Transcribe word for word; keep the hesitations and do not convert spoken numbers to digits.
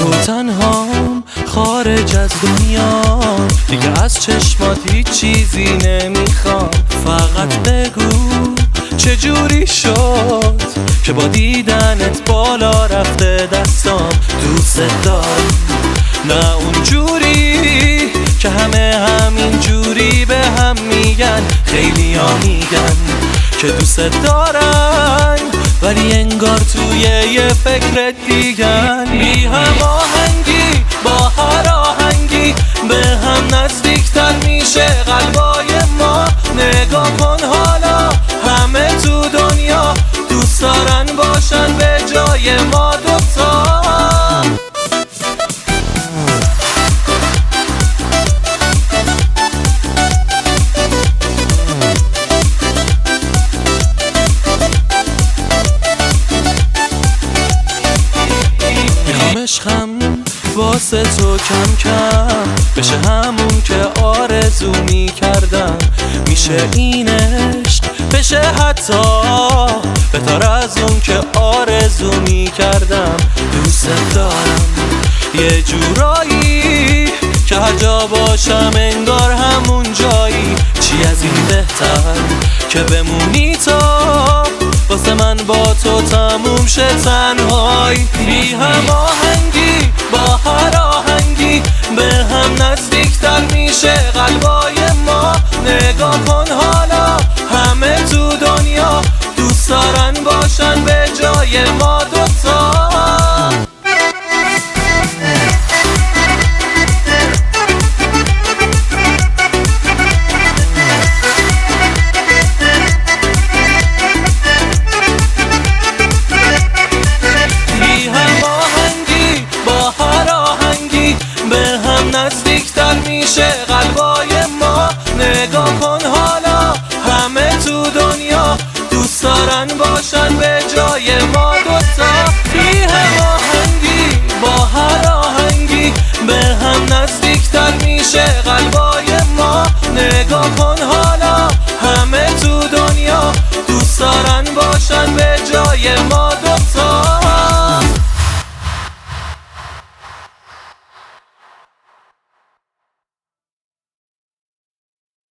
تک و تنهام خارج از دنیا، دیگه از چشمات هیچ چیزی نمیخوام. فقط بگو چجوری شد که با دیدنت بالا رفته دستام. دوست دارم نه اونجوری که همه همین جوری به هم میگن. خیلی ها میگن که دوست دارن ولی انگار توی یه فکر دیگن. بی هم آهنگی با هر آهنگی به هم نزدیکتر میشه قلبای ما. نگاه کن حالا همه تو دنیا دوست دارن باشن به جای ما دوتا. عشقم واسه تو کم کم بشه همون که آرزو می کردم. میشه این عشق بشه حتی بهتر از اون که آرزو می کردم. دوست دارم یه جورایی که هر جا باشم انگار همون جایی. چی از این بهتر که بمونی تا واسه من با تو تموم شه تنهایی. بی هم آهنگی با هر آهنگی به هم نزدیکتر میشه قلبای ما. نگاه کن حالا همه تو دنیا دوست دارن باشن به جای ما دوتا. نزدیکتر میشه قلبای ما. نگاه کن حالا همه تو دنیا دوست دارن باشن به جای ما.